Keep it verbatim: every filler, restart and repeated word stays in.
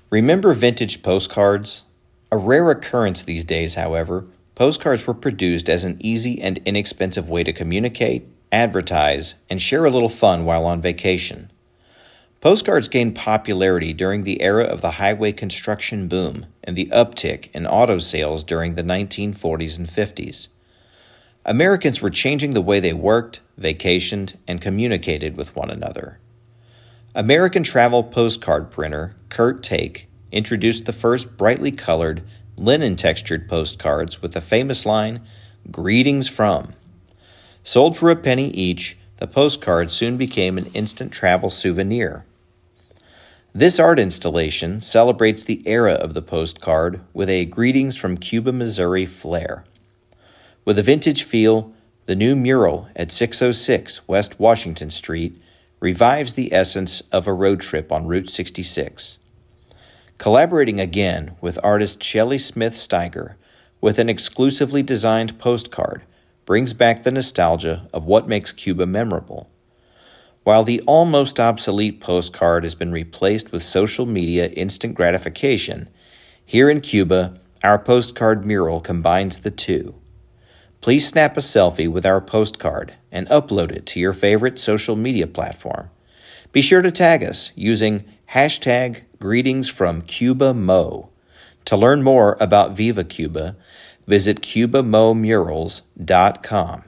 Remember vintage postcards? A rare occurrence these days, however, postcards were produced as an easy and inexpensive way to communicate, advertise, and share a little fun while on vacation. Postcards gained popularity during the era of the highway construction boom and the uptick in auto sales during the nineteen forties and fifties. Americans were changing the way they worked, vacationed, and communicated with one another. American travel postcard printer Kurt Take introduced the first brightly colored, linen-textured postcards with the famous line, "Greetings from." Sold for a penny each, the postcard soon became an instant travel souvenir. This art installation celebrates the era of the postcard with a "Greetings from Cuba, Missouri" flair. With a vintage feel, the new mural at six oh six West Washington Street revives the essence of a road trip on Route sixty-six. Collaborating again with artist Shelley Smith Steiger with an exclusively designed postcard brings back the nostalgia of what makes Cuba memorable. While the almost obsolete postcard has been replaced with social media instant gratification, here in Cuba, our postcard mural combines the two. Please snap a selfie with our postcard and upload it to your favorite social media platform. Be sure to tag us using hashtag greetings from Cuba Mo. To learn more about Viva Cuba, visit cuba mo murals dot com.